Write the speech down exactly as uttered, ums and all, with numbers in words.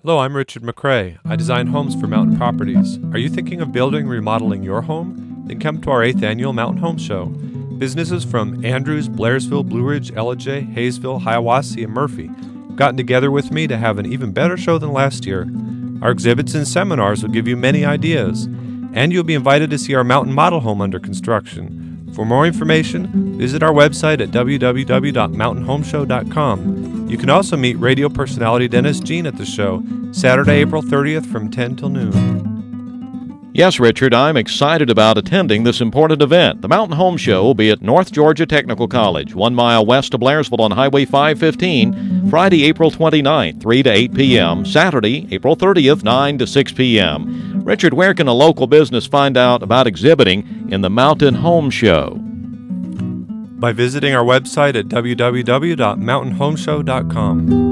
Hello, I'm Richard McCrae. I design homes for Mountain Properties. Are you thinking of building or remodeling your home? Then come to our eighth annual Mountain Home Show. Businesses from Andrews, Blairsville, Blue Ridge, Ellijay, Hayesville, Hiawassee, and Murphy have gotten together with me to have an even better show than last year. Our exhibits and seminars will give you many ideas, and you'll be invited to see our mountain model home under construction. For more information, visit our website at w w w dot mountain home show dot com. You can also meet radio personality Dennis Jean at the show, Saturday, April thirtieth from ten till noon. Yes, Richard, I'm excited about attending this important event. The Mountain Home Show will be at North Georgia Technical College, one mile west of Blairsville on Highway five fifteen, Friday, April twenty-ninth, three to eight p.m., Saturday, April thirtieth, nine to six p.m. Richard, where can a local business find out about exhibiting in the Mountain Home Show? By visiting our website at w w w dot mountain home show dot com.